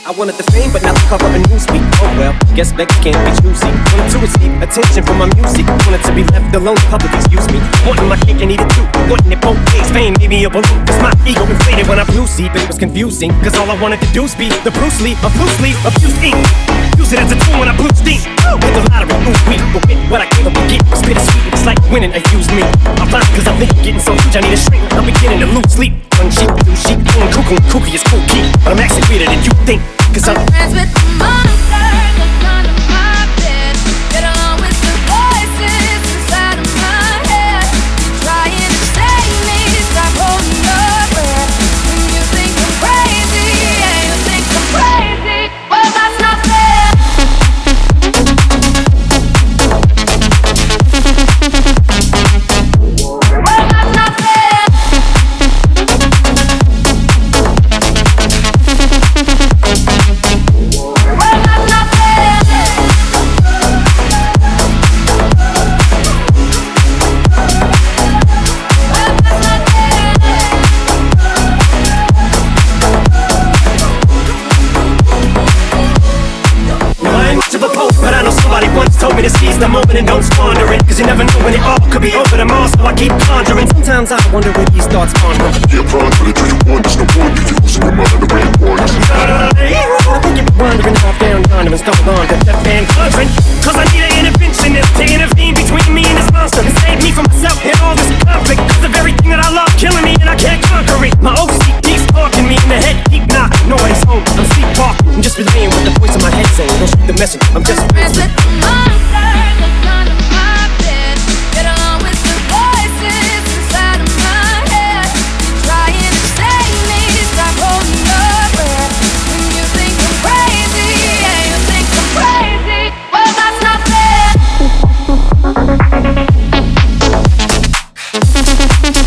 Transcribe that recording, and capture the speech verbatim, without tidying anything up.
I wanted the fame, but not the cover of Newsweek. Oh well, guess Becky can't be choosy. Wanted to receive attention from my music. Wanted to be left alone, public excuse me. Wanting my cake and eat it too. Wanting it both ways, fame made me a balloon. Cause my ego inflated when I blew see, but it was confusing. Cause all I wanted to do was be the Bruce Lee of Bruce Lee of Bruce Lee. Use it as a tool when I blew steam. With the lottery, ooh wee. But with what I gave up and get was bittersweet. It's like winning, they use me. I'm blind cause I think I'm getting so huge I need a shrink. I'm beginning to lose sleep. One sheep, two sheep, one cuckoo, and kooky is cool key. But I'm actually weirder than you think. Cause I'm friends with the monster that's under my bed. Get along with the voices inside of my head. Trying to save me, stop holding your breath. When you think I'm crazy, yeah, you think I'm crazy. Well, that's not fair. Well, that's not fair. Told me to seize the moment and don't squander it. Cause you never know when it all could be over tomorrow. So I keep conjuring. Sometimes I wonder where these thoughts ponder. Yeah, prime for the do you want. There's no wonder you losing your mind the way you want. I think you've been wandering off down yonder and stumbled on to Death Band Conjuring. Cause I need an interventionist to intervene between me and this monster and save me from myself and all this conflict. Cause the very thing that I love killing me and I can't conquer it. My O C keeps talking me in the head. Keep knocking, nobody's home. I'm sleepwalking. I'm just relaying what the voice in my head saying. Don't shoot the message. I'm just friends with the monster that's under my bed. Get along with the voices inside of my head. Trying to save me, stop holding your breath. When you think I'm crazy, yeah, you think I'm crazy. Well, that's not fair.